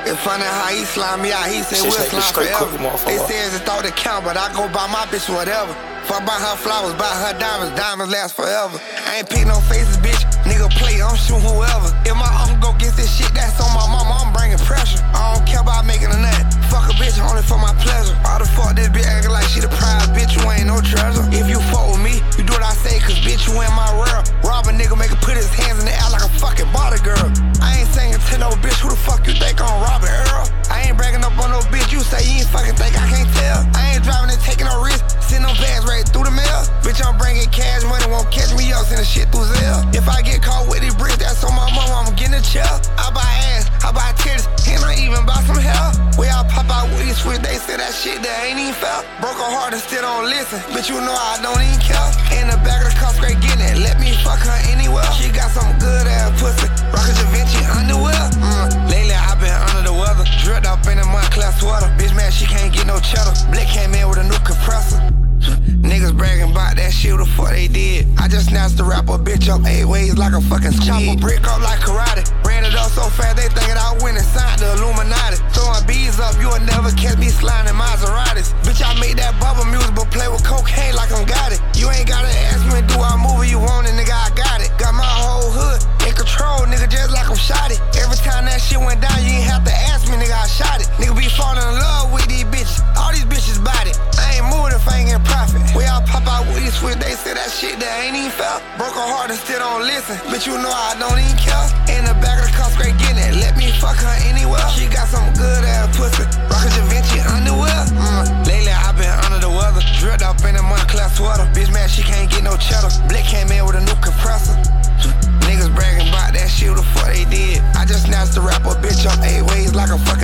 It's funny how he slime me out, he said we'll slime forever. They say it's a thought that count, but I go buy my bitch whatever. Fuck buy her flowers, buy her diamonds, diamonds last forever. I ain't pick no faces, bitch, nigga play, I'm shooting whoever. If my uncle go get this shit, that's on my mama, I'm bringing pressure. I don't care about making a nut, fuck a bitch only for my pleasure. Why the fuck this bitch acting like she the prize, bitch, you ain't no treasure. If you fuck with me, you do what I say, cause bitch, you in my world. Rob a nigga, make her put his hands in the air like a fucking body girl. I ain't singing to no bitch, who the fuck you think I'm Robert Earl? I ain't bragging up on no bitch, you say you ain't fucking think I can't tell. I ain't driving and taking no risk, sending no bags right through the mail. Bitch, I'm bringing cash money, won't catch me up, sending shit through Zelle. If I get caught with these bricks, that's on my mama, I'm getting a chair. I buy ass, I buy titties, and I even buy some hair. We all pop out with these switch, they say that shit that ain't even fair. Broke her heart and still don't listen, bitch, you know I don't even care. In the back of the car, straight getting it, let me fuck her anywhere. She got some good ass pussy, rockin' Da Vinci underwear. Lately I been under the weather, dripped up in a Montclair sweater. Bitch mad she can't get no cheddar, Blick came in with a new compressor. Niggas bragging about that shit, what the fuck they did? I just snatched the rapper bitch up 8 ways like a fucking squid. Chop a brick up like karate, ran it up so fast they thinking I win inside the Illuminati. Throwing bees up, you will never catch me sliding Maseratis. Bitch, I made that bubble music, but play with cocaine like I'm got it. You ain't gotta ask me, do I move it, you want it, nigga, I got it. Got my whole hood in control, nigga, just like I'm shot it. Every time that shit went down, you ain't have to ask me, nigga, I shot it. Nigga be falling in love with these bitches, all these bitches body. I ain't moving if I ain't getting profit. We all pop out with these switch, they say that shit that ain't even fair. Broke her heart and still don't listen, bitch, you know I don't even care. In the back of the car, straight getting it, let me fuck her anywhere. She got some good ass pussy, rockin' Da Vinci underwear. Lately I been under the weather, dripped up in a Montclair sweater. Bitch mad she can't get no cheddar, Blick came in with a new compressor. Niggas bragging about that shit, what the fuck they did? I just snatched the rapper bitch up 8 ways like a fucking